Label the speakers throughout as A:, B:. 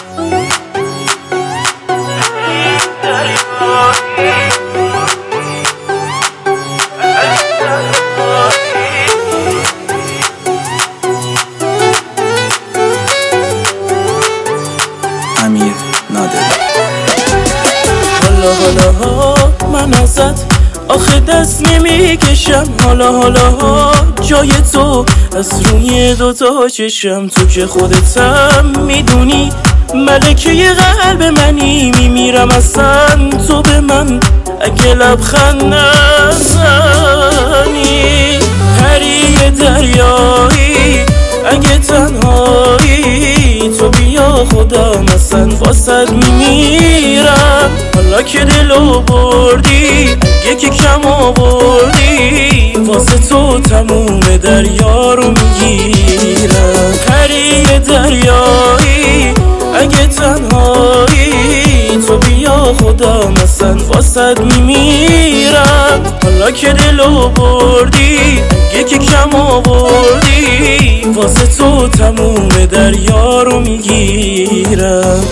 A: امیر نادری.
B: حالا من ازت آخه دست نمیکشم، حالا جای تو از روی دوتا چشم. تو که خودتم میدونی ملکه قلب منی، میمیرم اصلا تو به من اگه لبخند نزنی. پری دریایی اگه تنهایی تو بیا خودم اصلا واسد میمیرم. حالا که دلو بردی اگه که کم آوردی واسه تو تموم دریا رو میگیرم. پری دریایی اگه تنهایی تو بیا خودم اصلا واسد میمیرم. حالا که دلو بردی اگه که کم آوردی واسه تو تموم دریا رو میگیرم.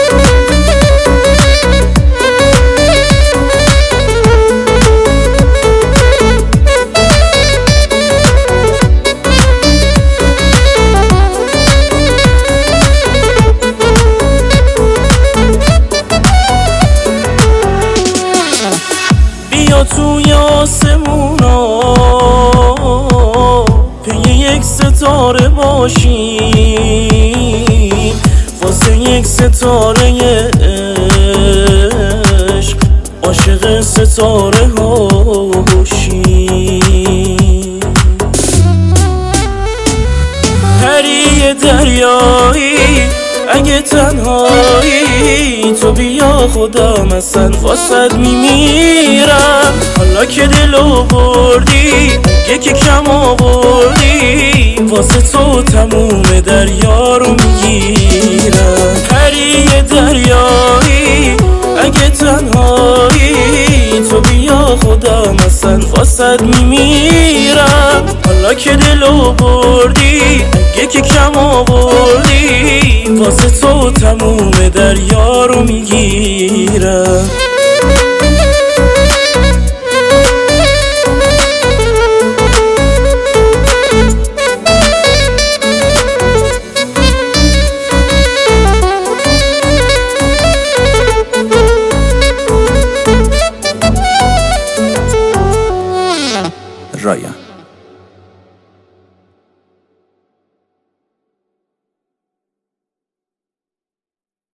B: بیا توی آسمونا پی یک ستاره باشیم، واسه یک ستاره عشق عاشق ستاره ها باشیم. پری دریایی اگه تنهایی تو بیا خودم اصلا واسد میمیرم. حالا که دلو بردی اگه که کم آوردی واسه تو تموم دریا رو میگیرم. پری دریایی اگه تنهایی تو بیا خودم اصلا واسد میمیرم. حالا که دلو بردی اگه که کم آوردی واسه تو تموم دریا رو میگیرم.